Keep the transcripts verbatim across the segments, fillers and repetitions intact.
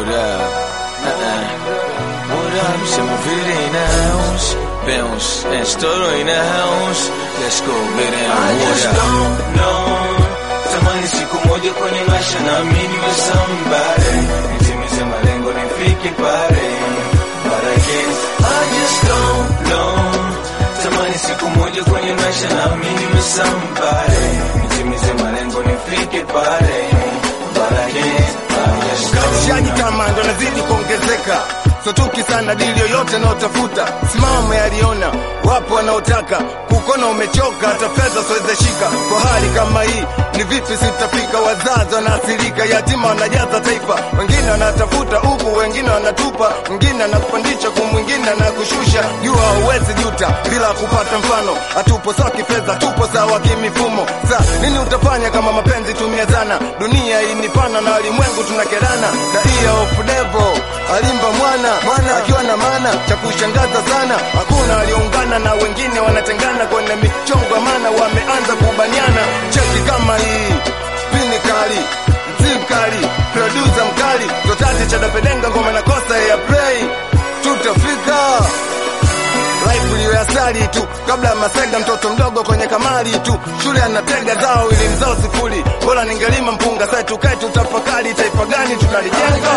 what up? Uh-uh. What up? Semoville in the house. Bounce and Storo in the house. Let's go, baby. I just don't know. Tamani siku moja kwenye maisha na mimi niwe somebody. Nitimize malengo nifike pale. But I guess I just don't know. Tamani siku moja kwenye maisha na mimi niwe somebody. Nitimize malengo nifike pale. But I guess Shaji kama ndo nazidi kuongezeka. Sotuki sana dili yoyote na utafuta. Simama yaliona, wapo wanaotaka kukona umechoka, hata fedha siweze shika. Kwa hali kama hii, ni vipi sitafika? Wazazi wanaathirika, yatima wanajaza taifa. Wengine wanatafuta huku, wengine wanatupa. Mwingine anakupandisha, kumwingine anakushusha. Jua huwezi juta, bila kupata mfano. Hatupo sawa kifedha, tupo sawa kimifumo. Sa, nini utafanya kama mapenzi tumia zana? Dunia hii ni pana na ulimwengu tunakerana. Daia of devil, alimba mwana Mwana akiwa na maana cha kushangaza sana. Hakuna walioungana na wengine wanatengana kwenye michongo, maana wameanza kubaniana. Cheki kama hii pini kali, mzim kali, producer mkali, zotati cha dapedenga ngoma na kosa ya play. Tutafika life liyo ya sali tu, kabla ya masega mtoto mdogo kwenye kamari tu. Shule anatega zao ili mzao sifuri, bora ningelima mpunga. Sasa tukae tutafakari, taifa gani tunalijenga?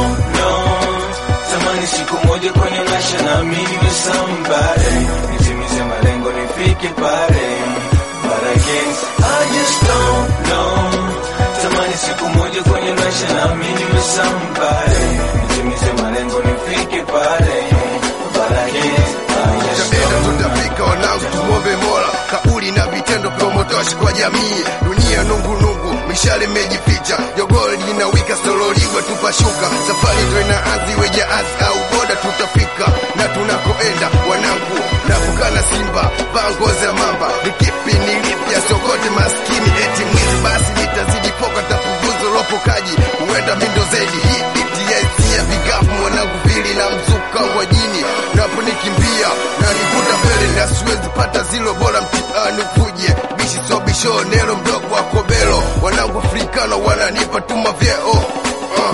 Tamani siku moja kwenye maisha na mimi niwe somebody. Nitimize malengo nifike pale. But I guess I just don't know. Tamani siku moja kwenye maisha na mimi niwe somebody. Nitimize malengo nifike pale. But I guess I just don't know. Tutafika wanangu, tumuombe Mola. Kauli na vitendo promotoshi kwa jamii. Dunia nungu nungu, mishale mejificha. Jogoli linawika sololigwa tupashuka. Safari ndo inaanzi weja azi au boda tutafika. Na tunakoenda wanangu, napukana simba, vangozi ya mamba. Nikipi nilipia sokote maskini eti mwizi. Basi nitazidi poka tapunguzo lopo kaji. Uenda mindo zaidi hii iti ya isi ya vigafu. Mwanangu vili na mzuka wajini. Napo nikimbia na nivuta mbele. Na siwezi pata zilo bora mtihani ukuje. Bishi so bisho nero mdogo wa kobelo. Wanangu Afrikano wananipa tuma vyeo. uh.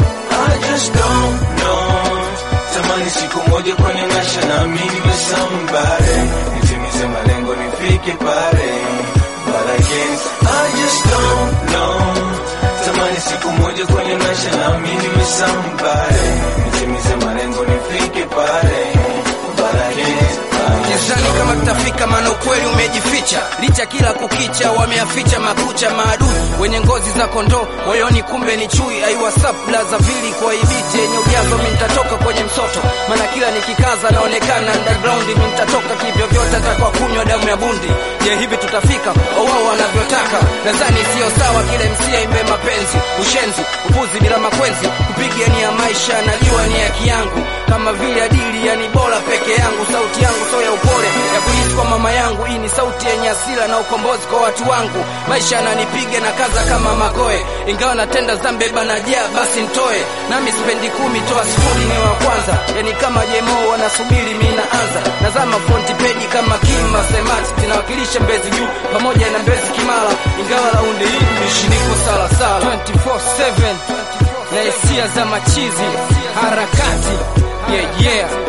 I just don't know. Tamani siku moja kwenye maisha na mimi niwe somebody. Nitimize malengo nifike pale. But I guess I just don't know. Tamani siku moja kwenye maisha na mimi niwe somebody. Nitimize malengo nifike pale. But I guess Kizani kama tutafika, maana ukweli umejificha. Licha kila kukicha, wameaficha makucha maadui wenye ngozi za kondoo, moyoni kumbe ni chui. Aiwa sapla za vili kwa ibiti yenye ujazo, mimi nitatoka kwenye msoto. Maana kila nikikaza naonekana underground, mimi nitatoka kivyo vyote atakwa kunywa damu ya bundi. Je, hivi tutafika au wao wanavyotaka? Nadhani sio sawa kile msia imbe mapenzi, ushenzi, upuzi bila makwenzi. Kupiga ni ya maisha, najua ni haki yangu. Kama vile adili yani bora peke yangu. Sauti yangu so ya upole ya kuishi kwa mama yangu. Hii ni sauti yenye asila na ukombozi kwa watu wangu. Maisha yananipiga na kaza kama makoe. Ingawa natenda zambe bana jia basi ntoe. Nami sipendi kumi toa sifuri ni wa kwanza. Yani kama jemo wanasubiri mimi naanza. Nazama front page kama Kima Semati. Tunawakilisha Mbezi juu pamoja na Mbezi Kimara. Ingawa raundi hii mishiniko sala sala twenty four seven na hisia za machizi harakati. Yeah, yeah.